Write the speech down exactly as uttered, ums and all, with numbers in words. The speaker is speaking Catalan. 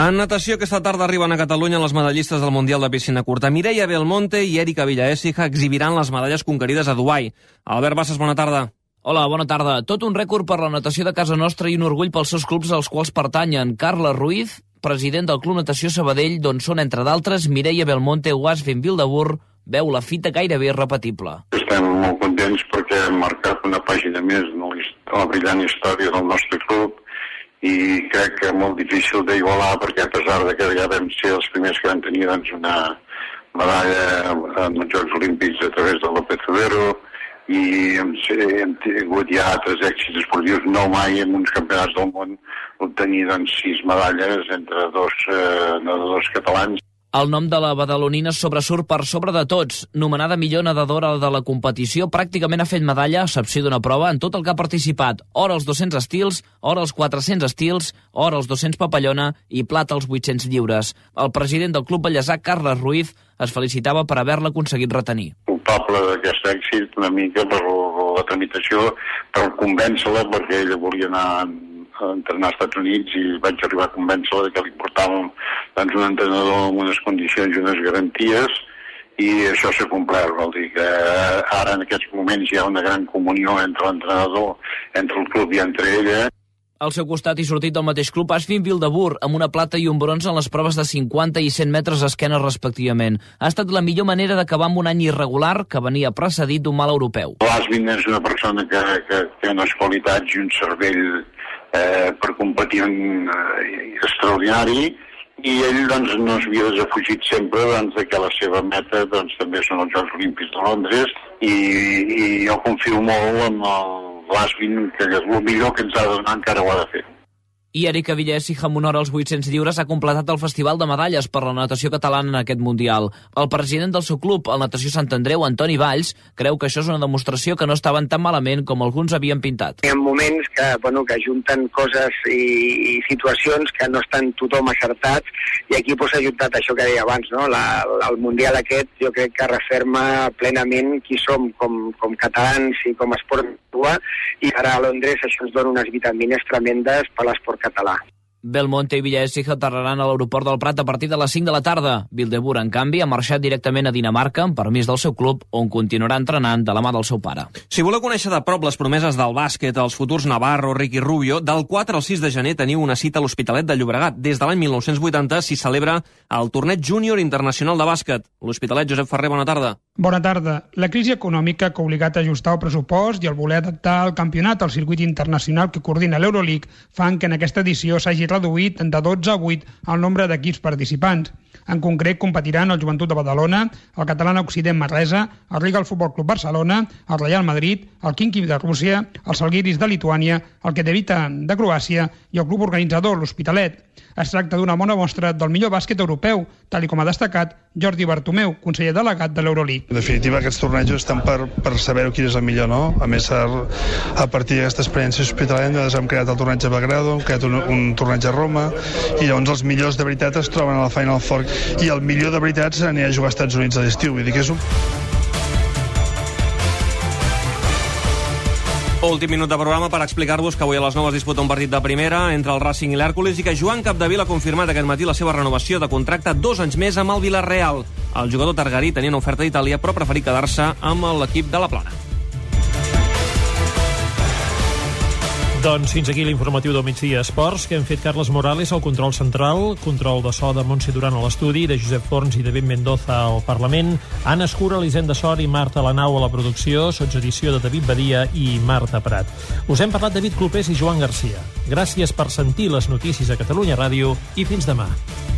En natació, aquesta tarda arriben a Catalunya les medallistes del Mundial de Piscina Curta. Mireia Belmonte i Erika Villaécija exhibiran les medalles conquerides a Dubai. Albert Bassas, bona tarda. Hola, bona tarda. Tot un rècord per la natació de casa nostra i un orgull pels seus clubs als quals pertanyen. Carla Ruiz, president del Club Natació Sabadell, d'on són, entre d'altres, Mireia Belmonte, Wasvin Vildebur, veu la fita gairebé irrepetible. Estem molt contents perquè hem marcat una pàgina més en la brillant història del nostre club i crec que molt difícil d'igualar perquè a pesar de que ja vam ser els primers que van tenir doncs, una medalla en els Jocs Olímpics a través de López Cedero i hem, hem tingut ja altres èxits esportius, no mai en uns campionats del món obtenir doncs, sis medalles entre dos eh, nedadors catalans. El nom de la badalonina sobresurt per sobre de tots. Nomenada millor nedadora de la competició, pràcticament ha fet medalla, a excepció d'una prova, en tot el que ha participat. Or als dos-cents estils, or als quatre-cents estils, or als dos-cents papallona i plata als vuit-cents lliures. El president del Club Bellesà, Carles Ruiz, es felicitava per haver-la aconseguit retenir. Culpable d'aquest èxit una mica per la tramitació, per convèncer-la, perquè ella volia anar a entrenar als Estats Units i vaig arribar a convèncer-la que li portàvem doncs, un entrenador amb unes condicions i unes garanties i això s'ha complert. Vol dir que ara en aquests moments hi ha una gran comunió entre l'entrenador, entre el club i entre ella. Al seu costat i sortit del mateix club, Asfin Vildebur, amb una plata i un bronze en les proves de cinquanta i cent metres d'esquena respectivament. Ha estat la millor manera d'acabar amb un any irregular que venia precedit d'un mal europeu. L'Asfin és una persona que, que té unes qualitats i un cervell eh, per competir en, eh, extraordinari i ell doncs, no s'havia desafugit sempre doncs, de que la seva meta doncs, també són els Jocs Olímpics de Londres i, i jo confio molt en l'Asfin, que és el millor que ens ha de donar, encara ho ha de fer. I Erika Villaécija, amb honor als vuit-cents lliures, ha completat el Festival de Medalles per la natació catalana en aquest Mundial. El president del seu club, el Natació Sant Andreu, Antoni Valls, creu que això és una demostració que no estaven tan malament com alguns havien pintat. Hi ha moments que, bueno, que ajunten coses i, i situacions que no estan tothom acertats i aquí pues, ha ajuntat això que deia abans, no? La, el Mundial aquest jo crec que referma plenament qui som com, com catalans i com esport i ara a Londres això ens dona unes vitamines tremendes per l'esport català. Belmonte i Villaécija aterraran a l'aeroport del Prat a partir de les cinc de la tarda. Vildebur, en canvi, ha marxat directament a Dinamarca amb permís del seu club, on continuarà entrenant de la mà del seu pare. Si voleu conèixer de prop les promeses del bàsquet, els futurs Navarro, Ricky Rubio, del quatre al sis de gener teniu una cita a l'Hospitalet de Llobregat. Des de l'any mil nou-cents vuitanta s'hi celebra el Torneig Júnior Internacional de Bàsquet. L'Hospitalet, Josep Ferrer, bona tarda. Bona tarda. La crisi econòmica que ha obligat a ajustar el pressupost i el voler adaptar el campionat al circuit internacional que coordina l'Euroleague fan que en aquesta edició s'hagi reduït de dotze a vuit el nombre d'equips participants. En concret, competiran el Joventut de Badalona, el Catalana Occident Manresa, el Rigal Futbol Club Barcelona, el Real Madrid, el Khimki de Rússia, el Salguiris de Lituània, el Ketowice de Croàcia i el club organitzador, l'Hospitalet. Es tracta d'una bona mostra del millor bàsquet europeu, tal com ha destacat Jordi Bartomeu, conseller delegat de l'Euroleague. En definitiva, aquests tornejos estan per, per saber quin és el millor, no? A més, a partir d'aquesta experiència hospitalària, nosaltres hem creat el torneig a Belgrado, hem creat un, un torneig a Roma, i llavors els millors de veritat es troben a la Final Four, i el millor de veritat s'anirà a jugar als Estats Units a l'estiu. Vull dir que és un... Últim minut de programa per explicar-vos que avui a les nou es disputa un partit de primera entre el Racing i l'Hèrcules i que Joan Capdevila ha confirmat aquest matí la seva renovació de contracte dos anys més amb el Villarreal. El jugador targarí tenia una oferta d'Itàlia però preferí quedar-se amb l'equip de la Plana. Doncs fins aquí l'informatiu del migdia esports que hem fet Carles Morales al control central, control de so de Montse Duran a l'estudi, de Josep Forns i David Mendoza al Parlament, Anna Escura, Elisenda Sor i Marta Lanau a la producció, sotsedició de David Badia i Marta Prat. Us hem parlat David Clopés i Joan Garcia. Gràcies per sentir les notícies a Catalunya Ràdio i fins demà.